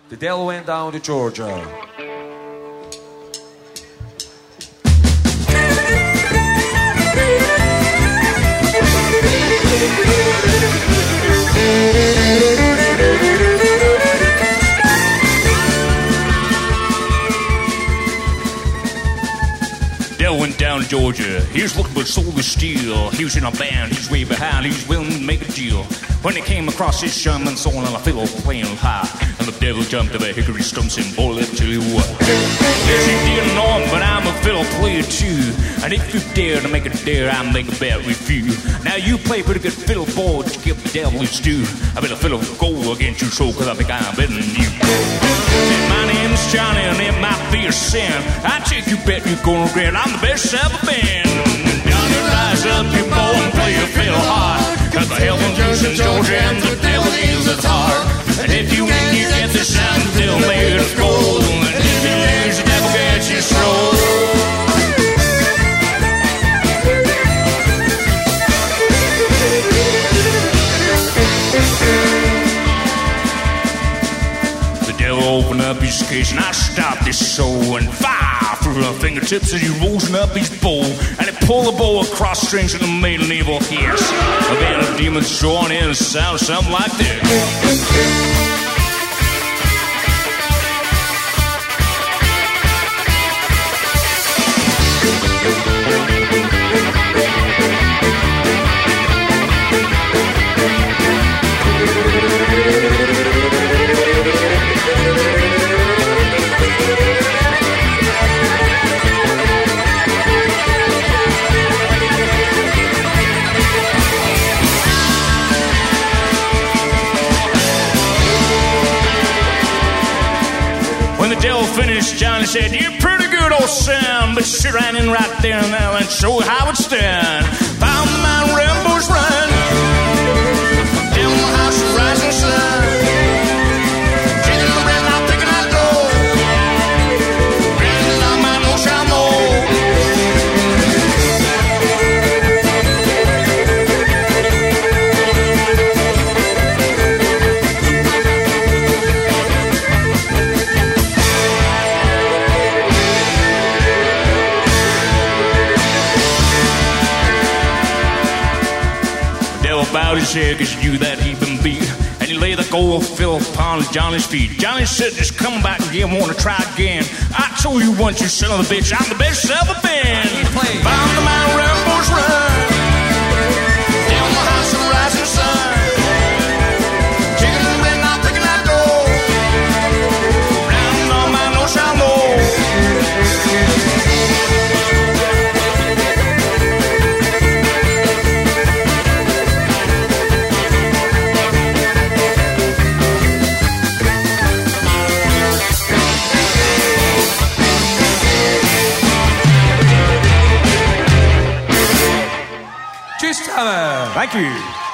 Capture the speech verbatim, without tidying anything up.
The Devil Went Down to Georgia. Devil went down to Georgia. He was looking for soul to steal. He was in a band. He's way behind. He was willing to make a deal. When he came across his Sherman soul and a fiddle playing high, and the devil jumped over hickory stumps and boy, let tell you what. Yes, you didn't know him, but I'm a fiddle player too. And if you dare to make a dare, I'll make a bet with you. Now you play pretty good fiddle, boy, to give the devil his due. I bet a fiddle go against you, so cause I think I'm better than you. My name's Johnny, and it might be a sin. I take you bet you're gonna regret I'm the best ever been. Johnny, rise up, you boy, and play your fiddle hard. Cause the heaven's using Georgia and the devil is its heart. And if you think you get the sound, they'll make it gold. And if you lose, the devil gets you slow. Open up his case and I stopped his soul and fire through her fingertips as he rolls up his bow and he pulled the bow across strings and it made an evil hiss. And then the demons join in and sound something like this. When the devil finished, Johnny said, "You're pretty good, old Sam, but sit right in right there now and show you how it's done." Found the mountain rainbows run, down the house of rising sun, shaking the red light, picking out gold, breathing on my no shamo. Bowed his head cause he knew that he'd been beat. And he laid the gold fiddle upon Johnny's feet. Johnny said, "Just come back and you want to try again. I told you once, you son of a bitch, I'm the best ever been." Found the mountain rainbows run, down the house of rising sun, chicken and red, not picking out gold, round on my no shall know. Thank you.